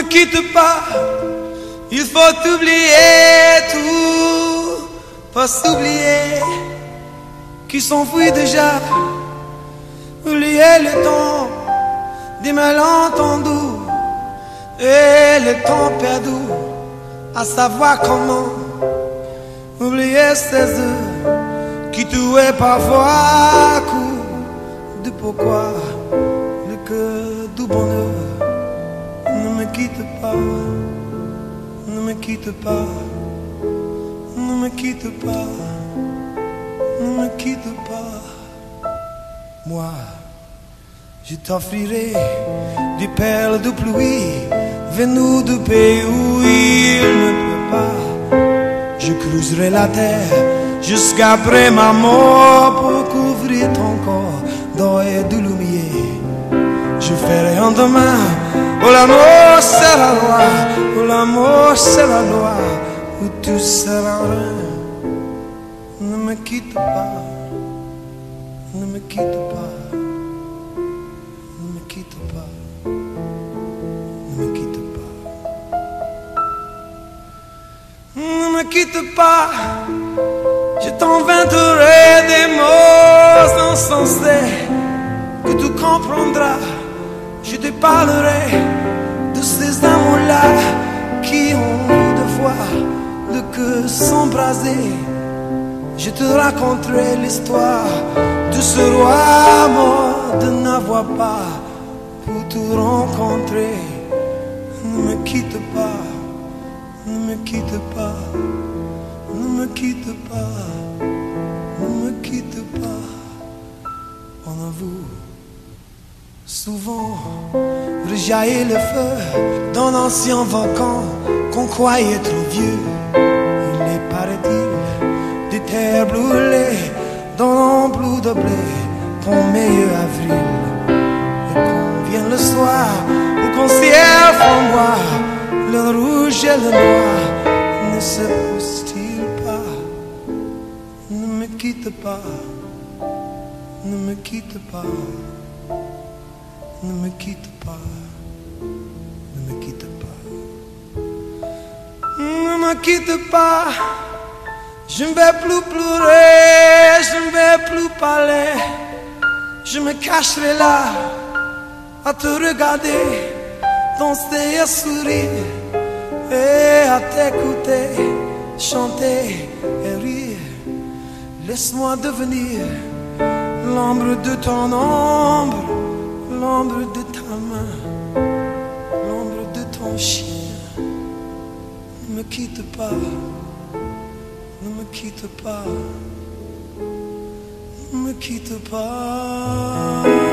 quitte pas, il faut oublier tout, faut s'oublier qui s'enfuit déjà, oublier le temps des malentendus et le temps perdu, à savoir comment oublier ces heures qui tuaient parfois coup de pourquoi le cœur du bonheur. Ne me quitte pas, ne me quitte pas, ne me quitte pas, ne me quitte pas. Moi, je t'offrirai des perles de pluie venues du pays où il ne pleut pas. Je creuserai la terre jusqu'après ma mort pour couvrir ton corps d'or et de lumière. Je ferai un demain où l'amour c'est la loi, où l'amour c'est la loi, où tout sera rien. Ne me quitte pas, ne me quitte pas, ne me quitte pas, ne me quitte pas. Ne me quitte pas, je t'inventerai des mots insensés que tu comprendras. Je te parlerai de ces amours-là qui ont eu de fois le cœur s'embraser. Je te raconterai l'histoire de ce roi mort de n'avoir pas pour te rencontrer. Ne me quitte pas, ne me quitte pas, ne me quitte pas, ne me quitte pas. On avoue souvent rejaillit le feu d'un ancien volcan qu'on croyait trop vieux. Il est, paraît-il, des terres brûlées dans un bleu de blé, ton meilleur avril. Et qu'on vienne le soir ou qu'on ciel flamboie, le rouge et le noir ne se poussent-ils pas? Ne me quitte pas, ne me quitte pas. Ne me quitte pas, ne me quitte pas, ne me quitte pas. Je ne vais plus pleurer, je ne vais plus parler. Je me cacherai là à te regarder, danser et sourire, et à t'écouter, chanter et rire. Laisse-moi devenir l'ombre de ton ombre, l'ombre de ta main, l'ombre de ton chien. Ne me quitte pas, ne me quitte pas, ne me quitte pas.